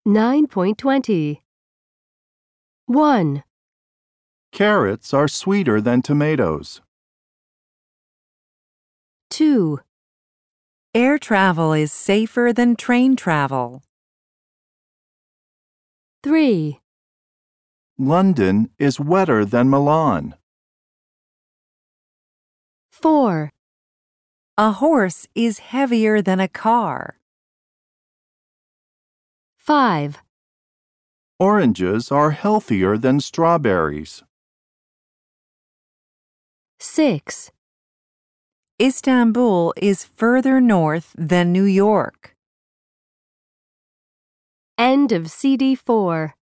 9.20. 1, Carrots are sweeter than tomatoes. 2, Air travel is safer than train travel. 3, London is wetter than Milan. 4, A horse is heavier than a car. 5, Oranges are healthier than strawberries. 6. Istanbul is further north than New York. End of CD 4.